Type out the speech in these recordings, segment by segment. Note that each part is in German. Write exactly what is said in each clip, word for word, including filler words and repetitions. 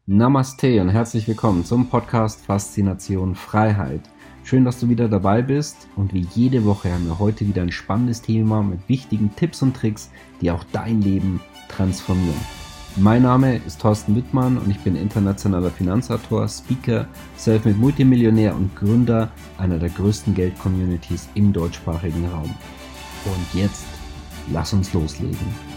Namaste und herzlich willkommen zum Podcast Faszination Freiheit. Schön, dass du wieder dabei bist und wie jede Woche haben wir heute wieder ein spannendes Thema mit wichtigen Tipps und Tricks, die auch dein Leben transformieren. Mein Name ist Thorsten Wittmann und ich bin internationaler Finanzautor, Speaker, Selfmade Multimillionär und Gründer einer der größten Geld-Communities im deutschsprachigen Raum. Und jetzt lass uns loslegen.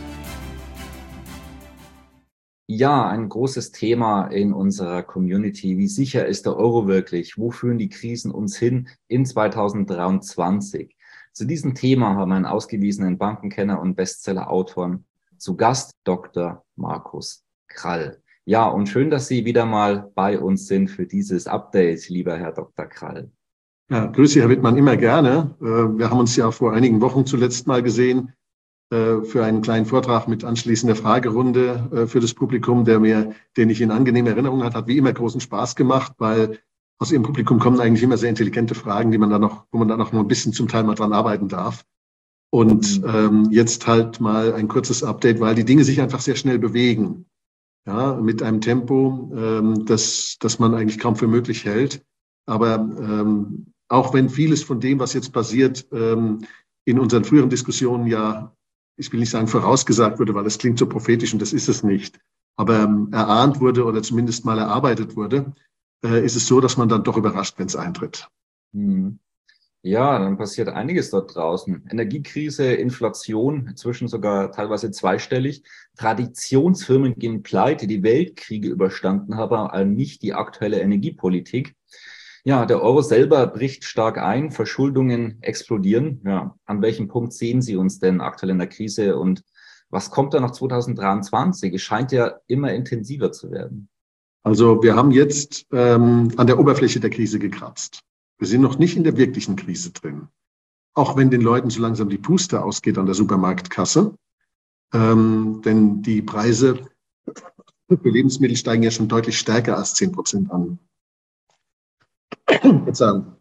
Ja, ein großes Thema in unserer Community. Wie sicher ist der Euro wirklich? Wo führen die Krisen uns hin in zweitausenddreiundzwanzig? Zu diesem Thema haben wir einen ausgewiesenen Bankenkenner und Bestseller-Autoren zu Gast, Doktor Markus Krall. Ja, und schön, dass Sie wieder mal bei uns sind für dieses Update, lieber Herr Doktor Krall. Ja, grüße, Herr Wittmann, immer gerne. Wir haben uns ja vor einigen Wochen zuletzt mal gesehen für einen kleinen Vortrag mit anschließender Fragerunde für das Publikum, der mir, den ich in angenehmer Erinnerung hat, hat wie immer großen Spaß gemacht, weil aus Ihrem Publikum kommen eigentlich immer sehr intelligente Fragen, die man dann noch, wo man dann noch ein bisschen zum Teil mal dran arbeiten darf. Und ähm, jetzt halt mal ein kurzes Update, weil die Dinge sich einfach sehr schnell bewegen. Ja, mit einem Tempo, ähm, das, das man eigentlich kaum für möglich hält. Aber ähm, auch wenn vieles von dem, was jetzt passiert, ähm, in unseren früheren Diskussionen ja, ich will nicht sagen vorausgesagt wurde, weil das klingt so prophetisch und das ist es nicht, aber ähm, erahnt wurde oder zumindest mal erarbeitet wurde, äh, ist es so, dass man dann doch überrascht, wenn es eintritt. Hm. Ja, dann passiert einiges dort draußen. Energiekrise, Inflation, inzwischen sogar teilweise zweistellig. Traditionsfirmen gehen pleite, die Weltkriege überstanden haben, aber nicht die aktuelle Energiepolitik. Ja, der Euro selber bricht stark ein, Verschuldungen explodieren. Ja, an welchem Punkt sehen Sie uns denn aktuell in der Krise und was kommt da noch zweitausenddreiundzwanzig? Es scheint ja immer intensiver zu werden. Also wir haben jetzt ähm, an der Oberfläche der Krise gekratzt. Wir sind noch nicht in der wirklichen Krise drin. Auch wenn den Leuten so langsam die Puste ausgeht an der Supermarktkasse. Ähm, denn die Preise für Lebensmittel steigen ja schon deutlich stärker als zehn Prozent an. Sagen,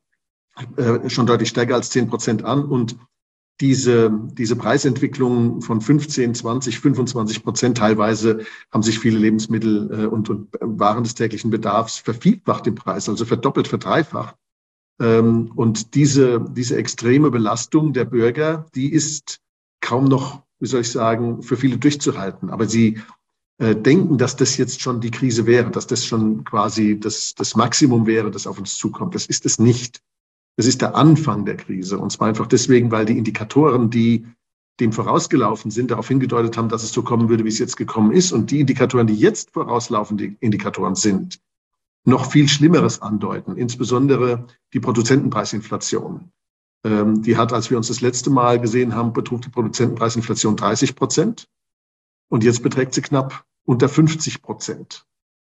äh, schon deutlich stärker als zehn Prozent an. Und diese, diese Preisentwicklung von fünfzehn, zwanzig, fünfundzwanzig Prozent teilweise haben sich viele Lebensmittel äh, und, und Waren des täglichen Bedarfs vervielfacht im Preis, also verdoppelt, verdreifacht. Ähm, und diese, diese extreme Belastung der Bürger, die ist kaum noch, wie soll ich sagen, für viele durchzuhalten. Aber sie äh, denken, dass das jetzt schon die Krise wäre, dass das schon quasi das, das Maximum wäre, das auf uns zukommt. Das ist es nicht. Das ist der Anfang der Krise. Und zwar einfach deswegen, weil die Indikatoren, die dem vorausgelaufen sind, darauf hingedeutet haben, dass es so kommen würde, wie es jetzt gekommen ist. Und die Indikatoren, die jetzt vorauslaufende Indikatoren sind, noch viel Schlimmeres andeuten, insbesondere die Produzentenpreisinflation. Ähm, die hat, als wir uns das letzte Mal gesehen haben, betrug die Produzentenpreisinflation dreißig Prozent und jetzt beträgt sie knapp unter fünfzig Prozent.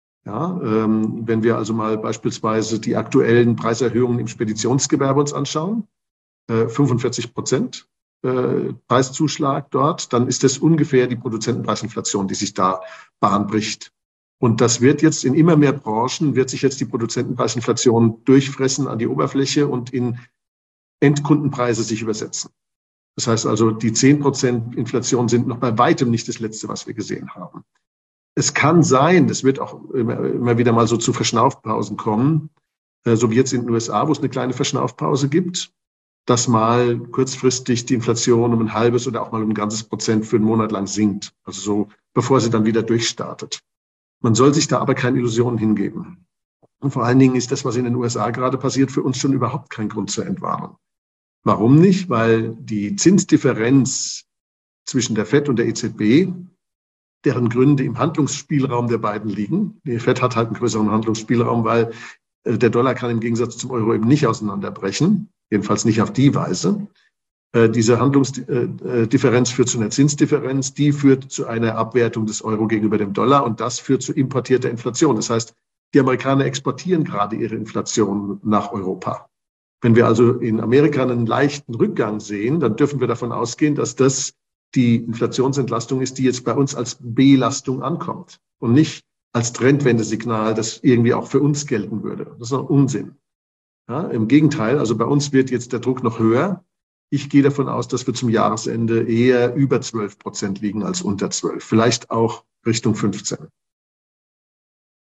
Ja, ähm, wenn wir also mal beispielsweise die aktuellen Preiserhöhungen im Speditionsgewerbe uns anschauen, äh, fünfundvierzig Prozent äh, Preiszuschlag dort, dann ist das ungefähr die Produzentenpreisinflation, die sich da Bahn bricht. Und das wird jetzt in immer mehr Branchen, wird sich jetzt die Produzentenpreisinflation durchfressen an die Oberfläche und in Endkundenpreise sich übersetzen. Das heißt also, die zehn Prozent Inflation sind noch bei weitem nicht das Letzte, was wir gesehen haben. Es kann sein, das wird auch immer, immer wieder mal so zu Verschnaufpausen kommen, so wie jetzt in den U S A, wo es eine kleine Verschnaufpause gibt, dass mal kurzfristig die Inflation um ein halbes oder auch mal um ein ganzes Prozent für einen Monat lang sinkt. Also so, bevor sie dann wieder durchstartet. Man soll sich da aber keine Illusionen hingeben. Und vor allen Dingen ist das, was in den U S A gerade passiert, für uns schon überhaupt kein Grund zur Entwarnung. Warum nicht? Weil die Zinsdifferenz zwischen der Fed und der E Z B, deren Gründe im Handlungsspielraum der beiden liegen. Die Fed hat halt einen größeren Handlungsspielraum, weil der Dollar kann im Gegensatz zum Euro eben nicht auseinanderbrechen, jedenfalls nicht auf die Weise. Diese Handlungsdifferenz führt zu einer Zinsdifferenz, die führt zu einer Abwertung des Euro gegenüber dem Dollar und das führt zu importierter Inflation. Das heißt, die Amerikaner exportieren gerade ihre Inflation nach Europa. Wenn wir also in Amerika einen leichten Rückgang sehen, dann dürfen wir davon ausgehen, dass das die Inflationsentlastung ist, die jetzt bei uns als Belastung ankommt und nicht als Trendwendesignal, das irgendwie auch für uns gelten würde. Das ist ein Unsinn. Ja, im Gegenteil, also bei uns wird jetzt der Druck noch höher. Ich gehe davon aus, dass wir zum Jahresende eher über zwölf Prozent liegen als unter zwölf, vielleicht auch Richtung fünfzehn.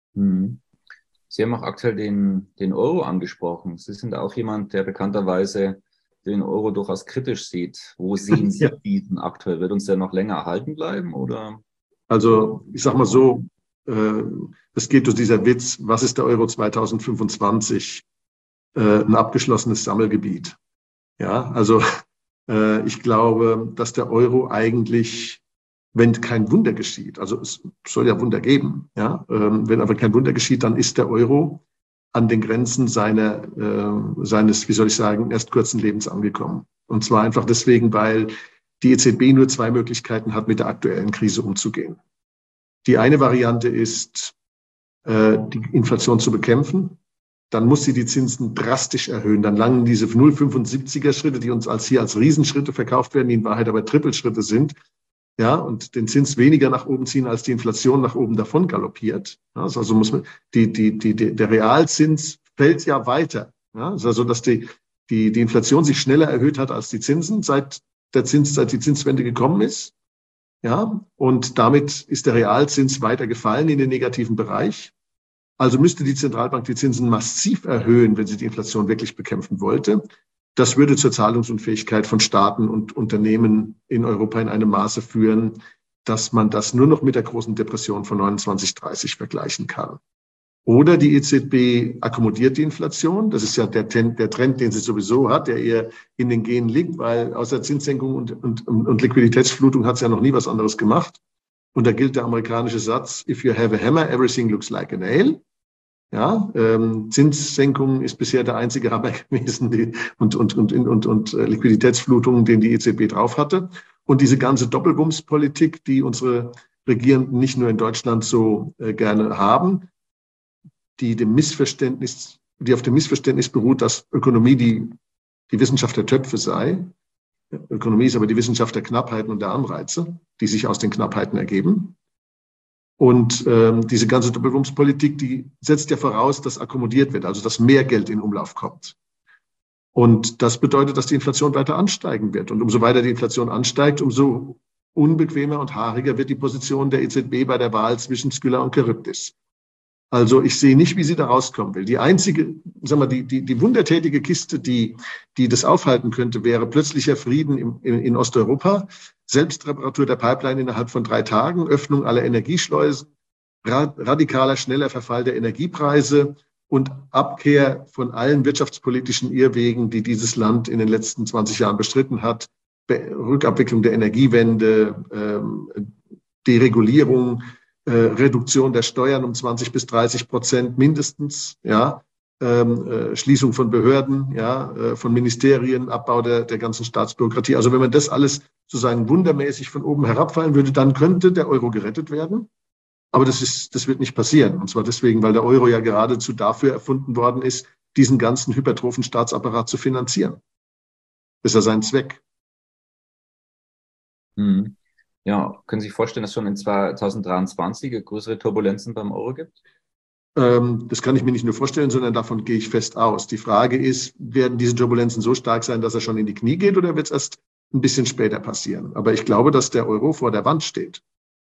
Mhm. Sie haben auch aktuell den, den Euro angesprochen. Sie sind auch jemand, der bekannterweise den Euro durchaus kritisch sieht. Wo sehen Ja. Sie diesen aktuell? Wird uns der noch länger erhalten bleiben oder? Also ich sag mal so, äh, es geht durch dieser Witz, was ist der Euro zwanzig fünfundzwanzig? Äh, ein abgeschlossenes Sammelgebiet. Ja, also äh, ich glaube, dass der Euro eigentlich, wenn kein Wunder geschieht, also es soll ja Wunder geben, ja, ähm, wenn aber kein Wunder geschieht, dann ist der Euro an den Grenzen seiner, äh, seines, wie soll ich sagen, erst kurzen Lebens angekommen. Und zwar einfach deswegen, weil die E Z B nur zwei Möglichkeiten hat, mit der aktuellen Krise umzugehen. Die eine Variante ist, äh, die Inflation zu bekämpfen. Dann muss sie die Zinsen drastisch erhöhen. Dann langen diese null Komma fünfundsiebziger Schritte, die uns als hier als Riesenschritte verkauft werden, die in Wahrheit aber Trippelschritte sind, ja, und den Zins weniger nach oben ziehen, als die Inflation nach oben davon galoppiert. Ja, also muss man, die, die, die, der Realzins fällt ja weiter. Ja, also, dass die, die, die Inflation sich schneller erhöht hat als die Zinsen, seit der Zins, seit die Zinswende gekommen ist. Ja, und damit ist der Realzins weiter gefallen in den negativen Bereich. Also müsste die Zentralbank die Zinsen massiv erhöhen, wenn sie die Inflation wirklich bekämpfen wollte. Das würde zur Zahlungsunfähigkeit von Staaten und Unternehmen in Europa in einem Maße führen, dass man das nur noch mit der großen Depression von neunundzwanzig dreißig vergleichen kann. Oder die E Z B akkommodiert die Inflation. Das ist ja der, der Trend, den sie sowieso hat, der eher in den Genen liegt, weil außer Zinssenkung und, und, und Liquiditätsflutung hat es ja noch nie was anderes gemacht. Und da gilt der amerikanische Satz, if you have a hammer, everything looks like a nail. Ja, ähm, Zinssenkung ist bisher der einzige Hammer gewesen, die, und, und, und, und, und äh, Liquiditätsflutung, den die E Z B drauf hatte. Und diese ganze Doppelbumspolitik, die unsere Regierenden nicht nur in Deutschland so äh, gerne haben, die dem Missverständnis, die auf dem Missverständnis beruht, dass Ökonomie die, die Wissenschaft der Töpfe sei. Ökonomie ist aber die Wissenschaft der Knappheiten und der Anreize, die sich aus den Knappheiten ergeben. Und ähm, diese ganze Doppelbumspolitik, die setzt ja voraus, dass akkommodiert wird, also dass mehr Geld in Umlauf kommt. Und das bedeutet, dass die Inflation weiter ansteigen wird. Und umso weiter die Inflation ansteigt, umso unbequemer und haariger wird die Position der E Z B bei der Wahl zwischen Skylla und Charybdis. Also ich sehe nicht, wie sie da rauskommen will. Die einzige, sag mal, die, die, die wundertätige Kiste, die, die das aufhalten könnte, wäre plötzlicher Frieden im, in, in Osteuropa, Selbstreparatur der Pipeline innerhalb von drei Tagen, Öffnung aller Energieschleusen, radikaler, schneller Verfall der Energiepreise und Abkehr von allen wirtschaftspolitischen Irrwegen, die dieses Land in den letzten zwanzig Jahren bestritten hat. Rückabwicklung der Energiewende, ähm, Deregulierung, Äh, Reduktion der Steuern um zwanzig bis dreißig Prozent mindestens, ja, ähm, äh, Schließung von Behörden, ja, äh, von Ministerien, Abbau der, der ganzen Staatsbürokratie. Also wenn man das alles sozusagen wundermäßig von oben herabfallen würde, dann könnte der Euro gerettet werden. Aber das ist, das wird nicht passieren. Und zwar deswegen, weil der Euro ja geradezu dafür erfunden worden ist, diesen ganzen hypertrophen Staatsapparat zu finanzieren. Das ist ja sein Zweck. Mhm. Ja, können Sie sich vorstellen, dass es schon in zwanzig dreiundzwanzig größere Turbulenzen beim Euro gibt? Ähm, das kann ich mir nicht nur vorstellen, sondern davon gehe ich fest aus. Die Frage ist, werden diese Turbulenzen so stark sein, dass er schon in die Knie geht, oder wird es erst ein bisschen später passieren? Aber ich glaube, dass der Euro vor der Wand steht.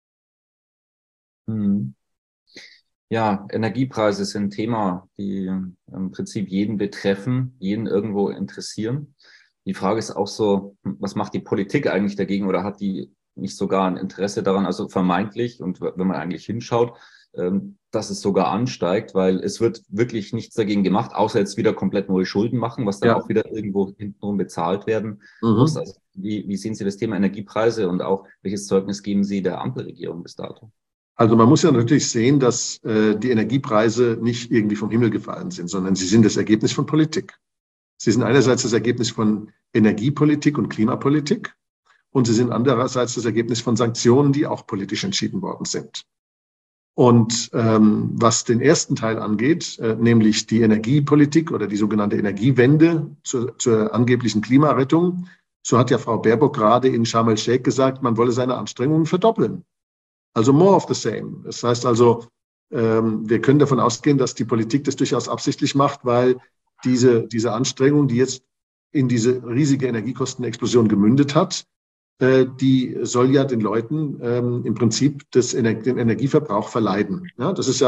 Hm. Ja, Energiepreise sind ein Thema, die im Prinzip jeden betreffen, jeden irgendwo interessieren. Die Frage ist auch so, was macht die Politik eigentlich dagegen, oder hat die nicht sogar ein Interesse daran, also vermeintlich, und wenn man eigentlich hinschaut, ähm, dass es sogar ansteigt, weil es wird wirklich nichts dagegen gemacht, außer jetzt wieder komplett neue Schulden machen, was dann Ja. auch wieder irgendwo hintenrum bezahlt werden Mhm. muss. Also wie, wie sehen Sie das Thema Energiepreise und auch welches Zeugnis geben Sie der Ampelregierung bis dato? Also man muss ja natürlich sehen, dass äh, die Energiepreise nicht irgendwie vom Himmel gefallen sind, sondern sie sind das Ergebnis von Politik. Sie sind einerseits das Ergebnis von Energiepolitik und Klimapolitik. Und sie sind andererseits das Ergebnis von Sanktionen, die auch politisch entschieden worden sind. Und ähm, was den ersten Teil angeht, äh, nämlich die Energiepolitik oder die sogenannte Energiewende zur, zur angeblichen Klimarettung, so hat ja Frau Baerbock gerade in Sharm el-Sheikh gesagt, man wolle seine Anstrengungen verdoppeln. Also more of the same. Das heißt also, ähm, wir können davon ausgehen, dass die Politik das durchaus absichtlich macht, weil diese, diese Anstrengung, die jetzt in diese riesige Energiekostenexplosion gemündet hat, die soll ja den Leuten ähm, im Prinzip das Ener- den Energieverbrauch verleiden. Ja, das ist ja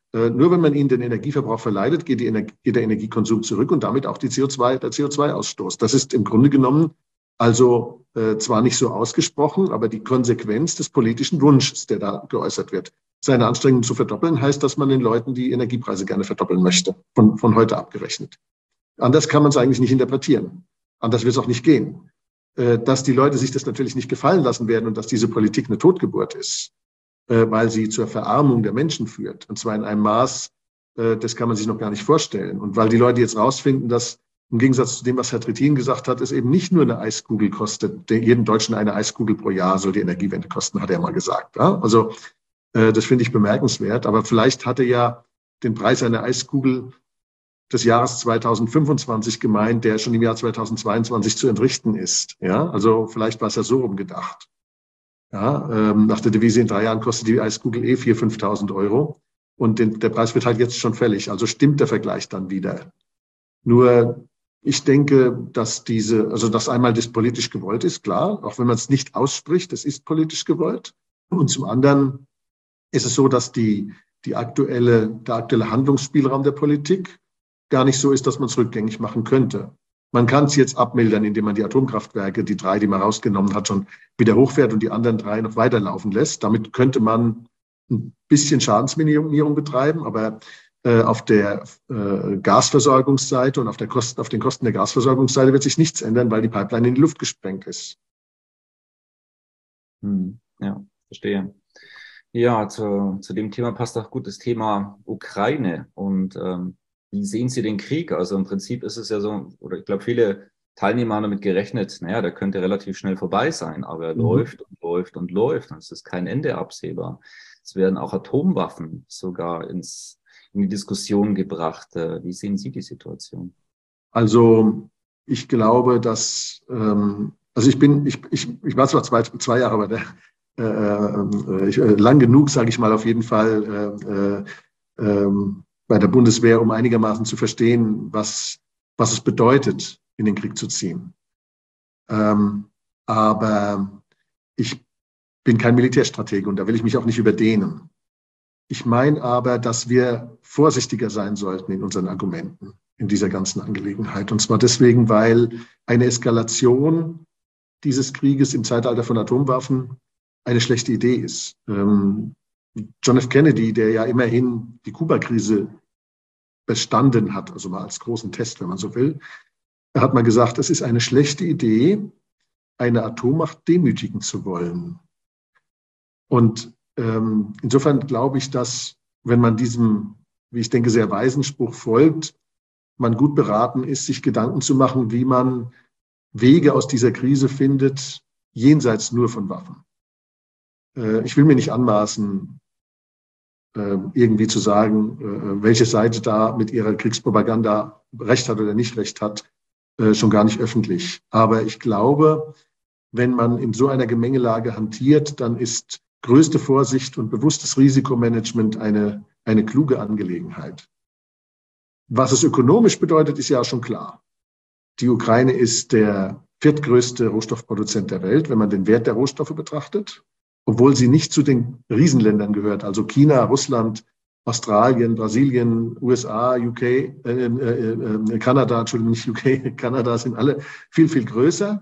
Äh, nur wenn man ihnen den Energieverbrauch verleidet, geht, die Energie, geht der Energiekonsum zurück und damit auch die C O zwei, der C O zwei Ausstoß. Das ist im Grunde genommen also äh, zwar nicht so ausgesprochen, aber die Konsequenz des politischen Wunsches, der da geäußert wird. Seine Anstrengungen zu verdoppeln, heißt, dass man den Leuten die Energiepreise gerne verdoppeln möchte, von, von heute abgerechnet. Anders kann man es eigentlich nicht interpretieren. Anders wird es auch nicht gehen. Äh, dass die Leute sich das natürlich nicht gefallen lassen werden und dass diese Politik eine Totgeburt ist, äh, weil sie zur Verarmung der Menschen führt. Und zwar in einem Maß, äh, das kann man sich noch gar nicht vorstellen. Und weil die Leute jetzt rausfinden, dass im Gegensatz zu dem, was Herr Trittin gesagt hat, es eben nicht nur eine Eiskugel kostet. Jeden Deutschen eine Eiskugel pro Jahr soll die Energiewende kosten, hat er mal gesagt. Ja? Also äh, das finde ich bemerkenswert. Aber vielleicht hat er ja den Preis einer Eiskugel des Jahres zweitausendfünfundzwanzig gemeint, der schon im Jahr zweitausendzweiundzwanzig zu entrichten ist. Ja? Also vielleicht war es ja so rumgedacht. Ja? Ähm, nach der Devise, in drei Jahren kostet die Eiskugel eh viertausend, fünftausend Euro. Und den, der Preis wird halt jetzt schon fällig. Also stimmt der Vergleich dann wieder. Nur ich denke, dass diese, also dass einmal das politisch gewollt ist, klar, auch wenn man es nicht ausspricht, es ist politisch gewollt. Und zum anderen ist es so, dass die, die aktuelle, der aktuelle Handlungsspielraum der Politik gar nicht so ist, dass man es rückgängig machen könnte. Man kann es jetzt abmildern, indem man die Atomkraftwerke, die drei, die man rausgenommen hat, schon wieder hochfährt und die anderen drei noch weiterlaufen lässt. Damit könnte man ein bisschen Schadensminimierung betreiben, aber auf der äh, Gasversorgungsseite und auf, der Kosten, auf den Kosten der Gasversorgungsseite wird sich nichts ändern, weil die Pipeline in die Luft gesprengt ist. Hm, ja, verstehe. Ja, zu, zu dem Thema passt auch gut das Thema Ukraine. Und ähm, wie sehen Sie den Krieg? Also im Prinzip ist es ja so, oder ich glaube, viele Teilnehmer haben damit gerechnet, naja, der könnte relativ schnell vorbei sein, aber er mhm. läuft und läuft und läuft und es ist kein Ende absehbar. Es werden auch Atomwaffen sogar ins in die Diskussion gebracht. Wie sehen Sie die Situation? Also ich glaube, dass, ähm, also ich bin, ich, ich, ich war zwar zwei, zwei Jahre bei der, äh, ich, lang genug, sage ich mal, auf jeden Fall äh, äh, bei der Bundeswehr, um einigermaßen zu verstehen, was, was es bedeutet, in den Krieg zu ziehen. Ähm, aber ich bin kein Militärstratege und da will ich mich auch nicht überdehnen. Ich meine aber, dass wir vorsichtiger sein sollten in unseren Argumenten in dieser ganzen Angelegenheit. Und zwar deswegen, weil eine Eskalation dieses Krieges im Zeitalter von Atomwaffen eine schlechte Idee ist. Ähm, John F. Kennedy, der ja immerhin die Kuba-Krise bestanden hat, also mal als großen Test, wenn man so will, er hat mal gesagt, es ist eine schlechte Idee, eine Atommacht demütigen zu wollen. Und ähm, insofern glaube ich, dass, wenn man diesem, wie ich denke, sehr weisen Spruch folgt, man gut beraten ist, sich Gedanken zu machen, wie man Wege aus dieser Krise findet, jenseits nur von Waffen. Äh, ich will mir nicht anmaßen, äh, irgendwie zu sagen, äh, welche Seite da mit ihrer Kriegspropaganda recht hat oder nicht recht hat, äh, schon gar nicht öffentlich. Aber ich glaube, wenn man in so einer Gemengelage hantiert, dann ist größte Vorsicht und bewusstes Risikomanagement eine, eine kluge Angelegenheit. Was es ökonomisch bedeutet, ist ja schon klar. Die Ukraine ist der viertgrößte Rohstoffproduzent der Welt, wenn man den Wert der Rohstoffe betrachtet, obwohl sie nicht zu den Riesenländern gehört, also China, Russland, Australien, Brasilien, U S A, U K, äh, äh, äh, Kanada, Entschuldigung, nicht U K, Kanada sind alle viel, viel größer.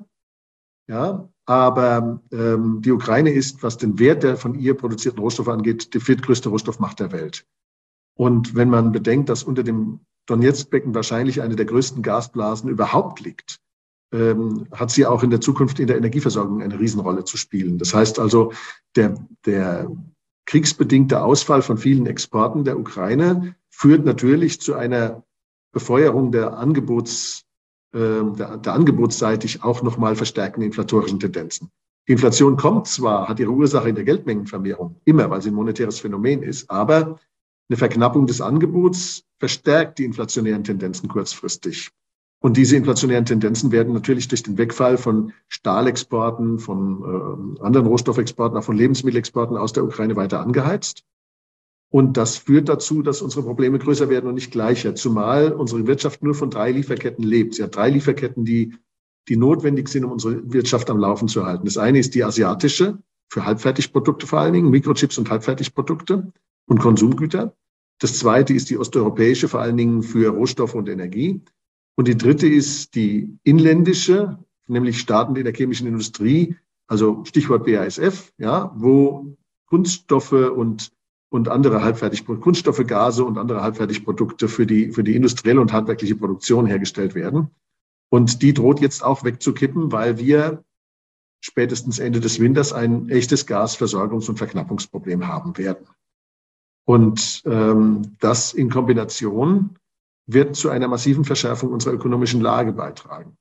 Ja, aber ähm, die Ukraine ist, was den Wert der von ihr produzierten Rohstoffe angeht, die viertgrößte Rohstoffmacht der Welt. Und wenn man bedenkt, dass unter dem Donetsk-Becken wahrscheinlich eine der größten Gasblasen überhaupt liegt, ähm, hat sie auch in der Zukunft in der Energieversorgung eine Riesenrolle zu spielen. Das heißt also, der, der kriegsbedingte Ausfall von vielen Exporten der Ukraine führt natürlich zu einer Befeuerung der Angebots Der, der angebotsseitig auch nochmal verstärkenden inflatorischen Tendenzen. Die Inflation kommt zwar, hat ihre Ursache in der Geldmengenvermehrung, immer, weil sie ein monetäres Phänomen ist, aber eine Verknappung des Angebots verstärkt die inflationären Tendenzen kurzfristig. Und diese inflationären Tendenzen werden natürlich durch den Wegfall von Stahlexporten, von äh, anderen Rohstoffexporten, auch von Lebensmittelexporten aus der Ukraine weiter angeheizt. Und das führt dazu, dass unsere Probleme größer werden und nicht gleicher, zumal unsere Wirtschaft nur von drei Lieferketten lebt. Sie hat drei Lieferketten, die, die notwendig sind, um unsere Wirtschaft am Laufen zu halten. Das eine ist die asiatische, für Halbfertigprodukte vor allen Dingen, Mikrochips und Halbfertigprodukte und Konsumgüter. Das zweite ist die osteuropäische, vor allen Dingen für Rohstoffe und Energie. Und die dritte ist die inländische, nämlich Staaten in der chemischen Industrie, also Stichwort B A S F, ja, wo Kunststoffe und, und andere Halbfertigprodukte, Kunststoffe, Gase und andere Halbfertigprodukte für die, für die industrielle und handwerkliche Produktion hergestellt werden. Und die droht jetzt auch wegzukippen, weil wir spätestens Ende des Winters ein echtes Gasversorgungs- und Verknappungsproblem haben werden. Und ähm, das in Kombination wird zu einer massiven Verschärfung unserer ökonomischen Lage beitragen.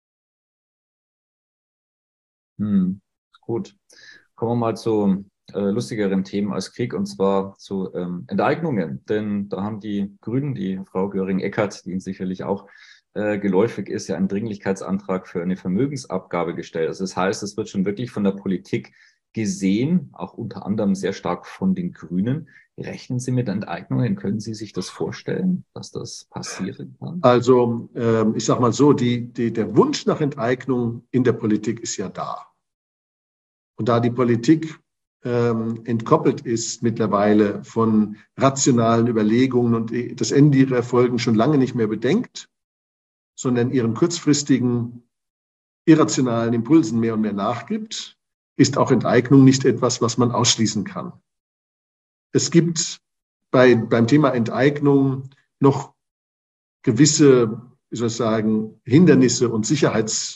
Hm, gut. Kommen wir mal zu äh, lustigeren Themen als Krieg, und zwar zu ähm, Enteignungen. Denn da haben die Grünen, die Frau Göring-Eckardt, die Ihnen sicherlich auch äh, geläufig ist, ja einen Dringlichkeitsantrag für eine Vermögensabgabe gestellt. Also das heißt, es wird schon wirklich von der Politik gesehen, auch unter anderem sehr stark von den Grünen. Rechnen Sie mit Enteignungen? Können Sie sich das vorstellen, dass das passieren kann? Also ähm, ich sage mal so, die, die, der Wunsch nach Enteignung in der Politik ist ja da. Und da die Politik ähm, entkoppelt ist mittlerweile von rationalen Überlegungen und das Ende ihrer Folgen schon lange nicht mehr bedenkt, sondern ihren kurzfristigen, irrationalen Impulsen mehr und mehr nachgibt, ist auch Enteignung nicht etwas, was man ausschließen kann. Es gibt bei, beim Thema Enteignung noch gewisse, wie soll ich sagen, Hindernisse und Sicherheitstore,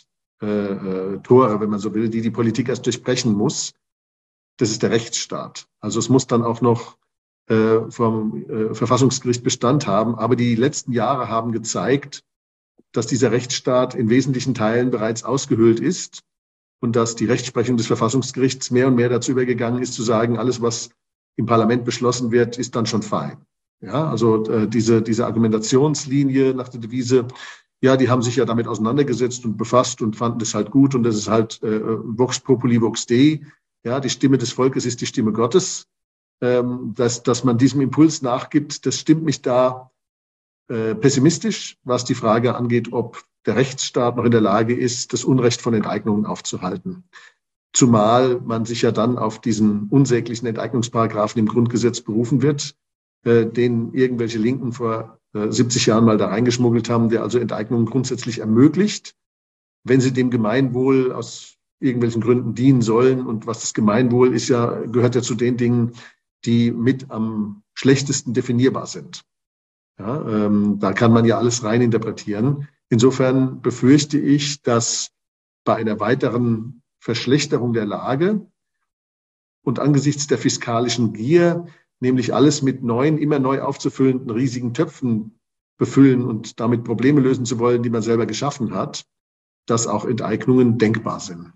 äh, wenn man so will, die die Politik erst durchbrechen muss. Das ist der Rechtsstaat. Also es muss dann auch noch äh, vom äh, Verfassungsgericht Bestand haben. Aber die letzten Jahre haben gezeigt, dass dieser Rechtsstaat in wesentlichen Teilen bereits ausgehöhlt ist und dass die Rechtsprechung des Verfassungsgerichts mehr und mehr dazu übergegangen ist, zu sagen, alles, was im Parlament beschlossen wird, ist dann schon fein. Ja, also äh, diese, diese Argumentationslinie nach der Devise, ja, die haben sich ja damit auseinandergesetzt und befasst und fanden das halt gut und das ist halt äh, Vox Populi, Vox Dei. Ja, die Stimme des Volkes ist die Stimme Gottes. Ähm, dass, dass man diesem Impuls nachgibt, das stimmt mich da äh, pessimistisch, was die Frage angeht, ob der Rechtsstaat noch in der Lage ist, das Unrecht von Enteignungen aufzuhalten. Zumal man sich ja dann auf diesen unsäglichen Enteignungsparagraphen im Grundgesetz berufen wird, äh, den irgendwelche Linken vor äh, siebzig Jahren mal da reingeschmuggelt haben, der also Enteignungen grundsätzlich ermöglicht, wenn sie dem Gemeinwohl aus irgendwelchen Gründen dienen sollen. Und was das Gemeinwohl ist ja, gehört ja zu den Dingen, die mit am schlechtesten definierbar sind. Ja, ähm, da kann man ja alles rein interpretieren. Insofern befürchte ich, dass bei einer weiteren Verschlechterung der Lage und angesichts der fiskalischen Gier, nämlich alles mit neuen, immer neu aufzufüllenden riesigen Töpfen befüllen und damit Probleme lösen zu wollen, die man selber geschaffen hat, dass auch Enteignungen denkbar sind.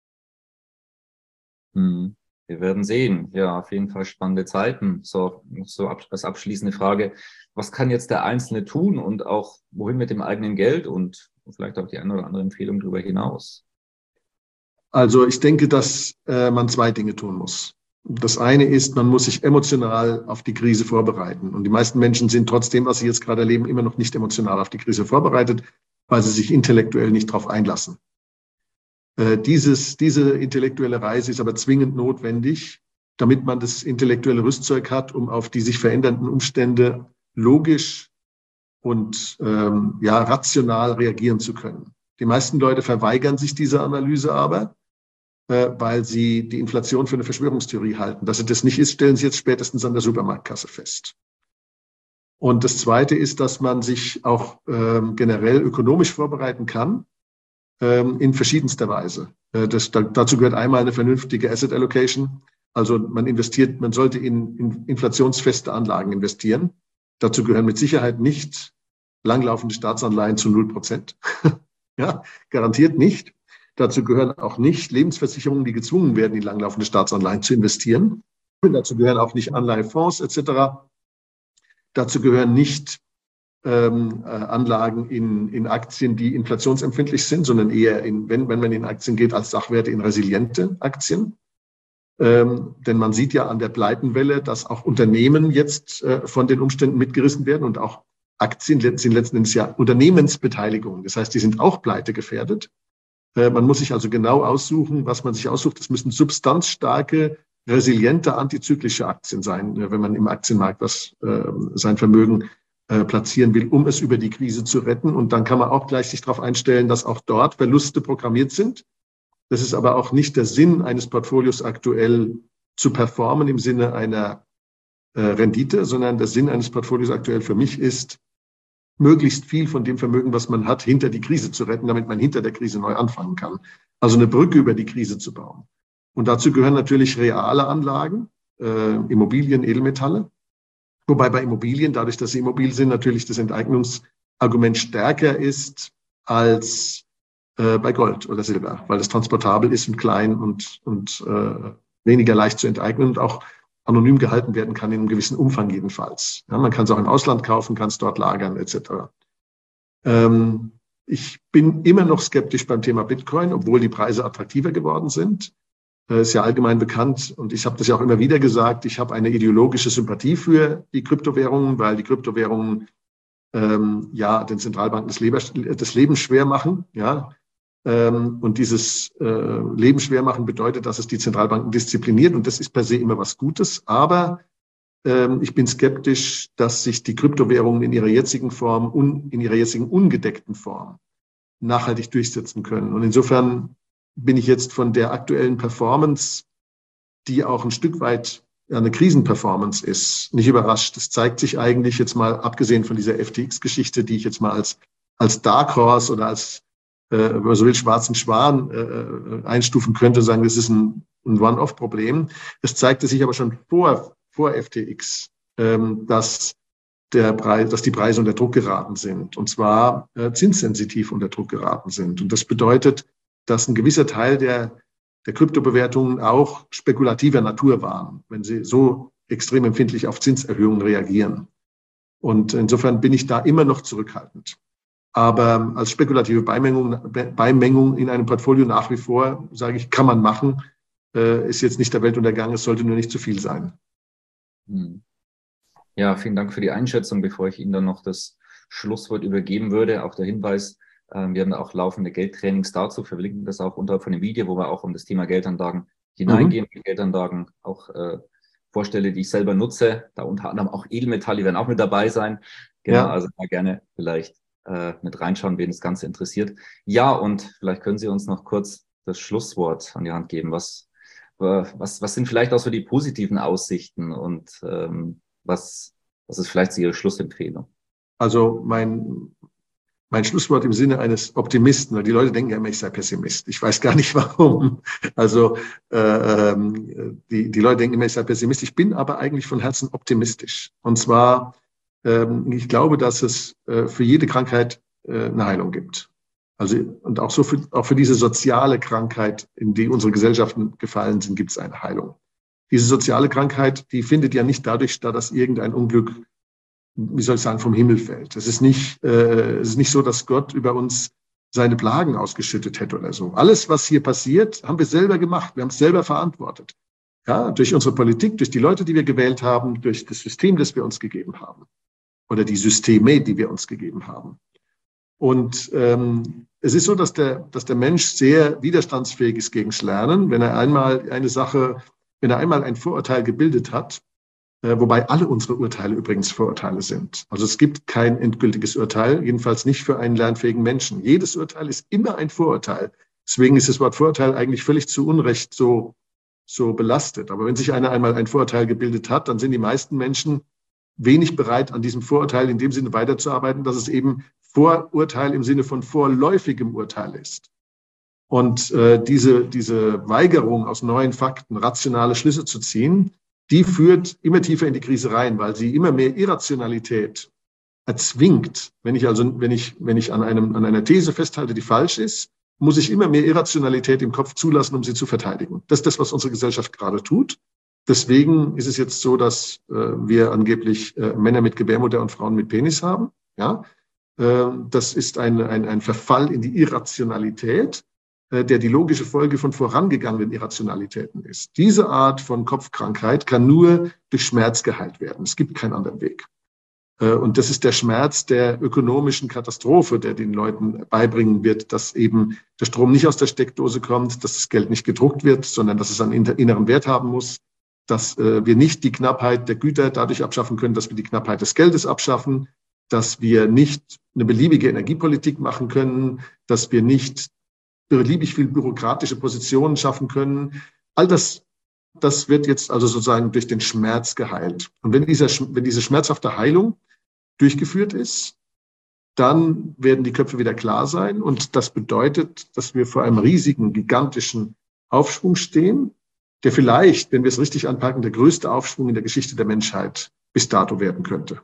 Hm. Wir werden sehen. Ja, auf jeden Fall spannende Zeiten. So, so als abschließende Frage. Was kann jetzt der Einzelne tun und auch wohin mit dem eigenen Geld und vielleicht auch die eine oder andere Empfehlung darüber hinaus? Also ich denke, dass äh, man zwei Dinge tun muss. Das eine ist, man muss sich emotional auf die Krise vorbereiten. Und die meisten Menschen sind trotzdem, was sie jetzt gerade erleben, immer noch nicht emotional auf die Krise vorbereitet, weil sie sich intellektuell nicht darauf einlassen. Äh, dieses, diese intellektuelle Reise ist aber zwingend notwendig, damit man das intellektuelle Rüstzeug hat, um auf die sich verändernden Umstände logisch und ähm, ja, rational reagieren zu können. Die meisten Leute verweigern sich dieser Analyse aber, äh, weil sie die Inflation für eine Verschwörungstheorie halten. Dass sie das nicht ist, stellen sie jetzt spätestens an der Supermarktkasse fest. Und das Zweite ist, dass man sich auch ähm, generell ökonomisch vorbereiten kann, ähm, in verschiedenster Weise. Äh, das, da, dazu gehört einmal eine vernünftige Asset Allocation. Also man investiert, man sollte in, in inflationsfeste Anlagen investieren. Dazu gehören mit Sicherheit nicht langlaufende Staatsanleihen zu null Prozent. Ja, garantiert nicht. Dazu gehören auch nicht Lebensversicherungen, die gezwungen werden, in langlaufende Staatsanleihen zu investieren. Dazu gehören auch nicht Anleihefonds et cetera. Dazu gehören nicht ähm, äh, Anlagen in, in Aktien, die inflationsempfindlich sind, sondern eher, in, wenn, wenn man in Aktien geht, als Sachwerte in resiliente Aktien. Ähm, denn man sieht ja an der Pleitenwelle, dass auch Unternehmen jetzt äh, von den Umständen mitgerissen werden und auch Aktien sind letzten Endes ja Unternehmensbeteiligungen. Das heißt, die sind auch pleitegefährdet. Äh, man muss sich also genau aussuchen, was man sich aussucht. Es müssen substanzstarke, resiliente antizyklische Aktien sein, wenn man im Aktienmarkt was äh, sein Vermögen äh, platzieren will, um es über die Krise zu retten. Und dann kann man auch gleich sich darauf einstellen, dass auch dort Verluste programmiert sind. Das ist aber auch nicht der Sinn eines Portfolios aktuell zu performen im Sinne einer äh, Rendite, sondern der Sinn eines Portfolios aktuell für mich ist, möglichst viel von dem Vermögen, was man hat, hinter die Krise zu retten, damit man hinter der Krise neu anfangen kann. Also eine Brücke über die Krise zu bauen. Und dazu gehören natürlich reale Anlagen, äh, Immobilien, Edelmetalle. Wobei bei Immobilien, dadurch, dass sie immobil sind, natürlich das Enteignungsargument stärker ist als äh, bei Gold oder Silber, weil es transportabel ist und klein und, und äh, weniger leicht zu enteignen und auch anonym gehalten werden kann in einem gewissen Umfang jedenfalls. Ja, man kann es auch im Ausland kaufen, kann es dort lagern et cetera. Ähm, ich bin immer noch skeptisch beim Thema Bitcoin, obwohl die Preise attraktiver geworden sind. Das ist ja allgemein bekannt und ich habe das ja auch immer wieder gesagt, ich habe eine ideologische Sympathie für die Kryptowährungen, weil die Kryptowährungen ähm, ja den Zentralbanken das Leben, das Leben schwer machen. Ja? Ähm, und dieses äh, Leben schwer machen bedeutet, dass es die Zentralbanken diszipliniert und das ist per se immer was Gutes. Aber ähm, ich bin skeptisch, dass sich die Kryptowährungen in ihrer jetzigen Form, un, in ihrer jetzigen ungedeckten Form nachhaltig durchsetzen können. Und insofern bin ich jetzt von der aktuellen Performance, die auch ein Stück weit eine Krisenperformance ist, nicht überrascht. Das zeigt sich eigentlich jetzt mal, abgesehen von dieser F T X-Geschichte, die ich jetzt mal als, als Dark Horse oder als, äh, wenn man so will, schwarzen Schwan äh, einstufen könnte, sagen, das ist ein, ein One-Off-Problem. Es zeigte sich aber schon vor, vor F T X, ähm, dass der Preis, dass die Preise unter Druck geraten sind, und zwar äh, zinssensitiv unter Druck geraten sind. Und das bedeutet, dass ein gewisser Teil der, der Kryptobewertungen auch spekulativer Natur waren, wenn sie so extrem empfindlich auf Zinserhöhungen reagieren. Und insofern bin ich da immer noch zurückhaltend. Aber als spekulative Beimengung, Beimengung in einem Portfolio nach wie vor, sage ich, kann man machen, äh, ist jetzt nicht der Weltuntergang, es sollte nur nicht zu viel sein. Ja, vielen Dank für die Einschätzung, bevor ich Ihnen dann noch das Schlusswort übergeben würde. Auch der Hinweis, wir haben auch laufende Geldtrainings dazu, verlinken das auch unterhalb von dem Video, wo wir auch um das Thema Geldanlagen hineingehen, mhm. Geldanlagen auch äh, vorstelle, die ich selber nutze, da unter anderem auch Edelmetalle, die werden auch mit dabei sein. Genau, ja. Also mal gerne vielleicht äh, mit reinschauen, wen das Ganze interessiert. Ja, und vielleicht können Sie uns noch kurz das Schlusswort an die Hand geben. Was, äh, was, was sind vielleicht auch so die positiven Aussichten und ähm, was, was ist vielleicht so Ihre Schlussempfehlung? Also mein Mein Schlusswort im Sinne eines Optimisten, weil die Leute denken ja immer, ich sei Pessimist. Ich weiß gar nicht warum. Also äh, die, die Leute denken immer, ich sei Pessimist. Ich bin aber eigentlich von Herzen optimistisch. Und zwar, ähm, ich glaube, dass es äh, für jede Krankheit äh, eine Heilung gibt. Also und auch so für, auch für diese soziale Krankheit, in die unsere Gesellschaften gefallen sind, gibt es eine Heilung. Diese soziale Krankheit, die findet ja nicht dadurch statt, dass irgendein Unglück, wie soll ich sagen, vom Himmel fällt. Es ist nicht, äh, es ist nicht so, dass Gott über uns seine Plagen ausgeschüttet hätte oder so. Alles, was hier passiert, haben wir selber gemacht. Wir haben es selber verantwortet. Ja, durch unsere Politik, durch die Leute, die wir gewählt haben, durch das System, das wir uns gegeben haben. Oder die Systeme, die wir uns gegeben haben. Und ähm, es ist so, dass der, dass der Mensch sehr widerstandsfähig ist gegens Lernen. Wenn er einmal eine Sache, wenn er einmal ein Vorurteil gebildet hat, wobei alle unsere Urteile übrigens Vorurteile sind. Also es gibt kein endgültiges Urteil, jedenfalls nicht für einen lernfähigen Menschen. Jedes Urteil ist immer ein Vorurteil. Deswegen ist das Wort Vorurteil eigentlich völlig zu Unrecht so, so belastet. Aber wenn sich einer einmal ein Vorurteil gebildet hat, dann sind die meisten Menschen wenig bereit, an diesem Vorurteil in dem Sinne weiterzuarbeiten, dass es eben Vorurteil im Sinne von vorläufigem Urteil ist. Und äh, diese, diese Weigerung, aus neuen Fakten rationale Schlüsse zu ziehen, die führt immer tiefer in die Krise rein, weil sie immer mehr Irrationalität erzwingt. Wenn ich also, wenn ich, wenn ich an einem, an einer These festhalte, die falsch ist, muss ich immer mehr Irrationalität im Kopf zulassen, um sie zu verteidigen. Das ist das, was unsere Gesellschaft gerade tut. Deswegen ist es jetzt so, dass äh, wir angeblich äh, Männer mit Gebärmutter und Frauen mit Penis haben. Ja, äh, das ist ein, ein, ein Verfall in die Irrationalität, der die logische Folge von vorangegangenen Irrationalitäten ist. Diese Art von Kopfkrankheit kann nur durch Schmerz geheilt werden. Es gibt keinen anderen Weg. Und das ist der Schmerz der ökonomischen Katastrophe, der den Leuten beibringen wird, dass eben der Strom nicht aus der Steckdose kommt, dass das Geld nicht gedruckt wird, sondern dass es einen inneren Wert haben muss, dass äh, wir nicht die Knappheit der Güter dadurch abschaffen können, dass wir die Knappheit des Geldes abschaffen, dass wir nicht eine beliebige Energiepolitik machen können, dass wir nicht beliebig viel bürokratische Positionen schaffen können. All das, das wird jetzt also sozusagen durch den Schmerz geheilt. Und wenn, dieser, wenn diese schmerzhafte Heilung durchgeführt ist, dann werden die Köpfe wieder klar sein. Und das bedeutet, dass wir vor einem riesigen, gigantischen Aufschwung stehen, der vielleicht, wenn wir es richtig anpacken, der größte Aufschwung in der Geschichte der Menschheit bis dato werden könnte.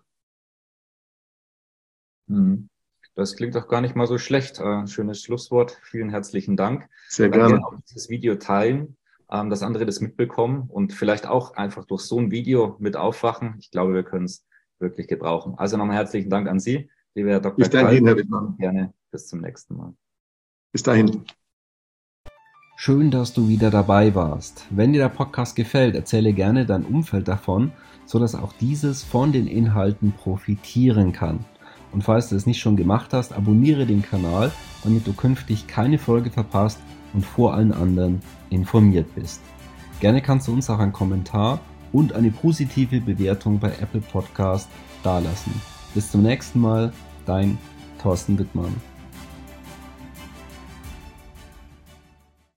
Das klingt doch gar nicht mal so schlecht. Äh, schönes Schlusswort. Vielen herzlichen Dank. Sehr gerne. Gerne auch dieses Video teilen, ähm, dass andere das mitbekommen und vielleicht auch einfach durch so ein Video mit aufwachen. Ich glaube, wir können es wirklich gebrauchen. Also nochmal herzlichen Dank an Sie, lieber Herr Doktor Bis dahin, Kalb. Herr Wittmann. Gerne bis zum nächsten Mal. Bis dahin. Schön, dass du wieder dabei warst. Wenn dir der Podcast gefällt, erzähle gerne dein Umfeld davon, sodass auch dieses von den Inhalten profitieren kann. Und falls du es nicht schon gemacht hast, abonniere den Kanal, damit du künftig keine Folge verpasst und vor allen anderen informiert bist. Gerne kannst du uns auch einen Kommentar und eine positive Bewertung bei Apple Podcast dalassen. Bis zum nächsten Mal, dein Thorsten Wittmann.